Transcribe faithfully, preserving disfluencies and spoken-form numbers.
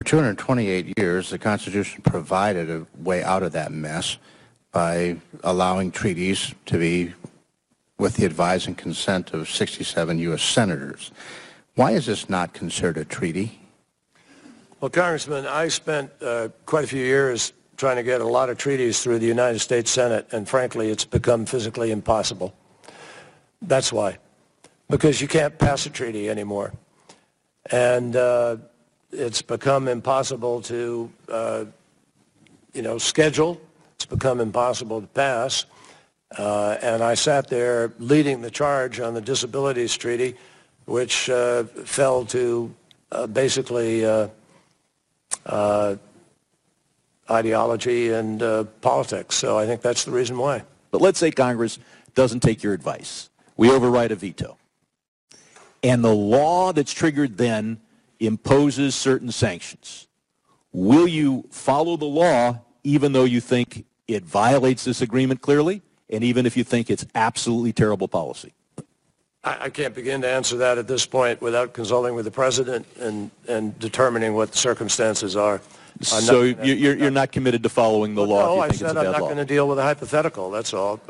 two hundred twenty-eight years, the Constitution provided a way out of that mess by allowing treaties to be with the advice and consent of sixty-seven U S senators. Why is this not considered a treaty? Well, Congressman, I spent uh, quite a few years trying to get a lot of treaties through the United States Senate, and frankly, it's become physically impossible. That's why. Because you can't pass a treaty anymore. And uh, it's become impossible to, uh, you know, schedule. It's become impossible to pass. Uh, and I sat there leading the charge on the Disabilities Treaty, which uh, fell to uh, basically uh, uh, ideology and uh, politics. So I think that's the reason why. But let's say Congress doesn't take your advice. We override a veto. And the law that's triggered then imposes certain sanctions. Will you follow the law even though you think it violates this agreement clearly, and even if you think it's absolutely terrible policy? I, I can't begin to answer that at this point without consulting with the President and, and determining what the circumstances are. I'm so not, you're, you're not committed to following the well, law no, if you I think said it's a I'm bad not law? going to deal with a hypothetical, that's all.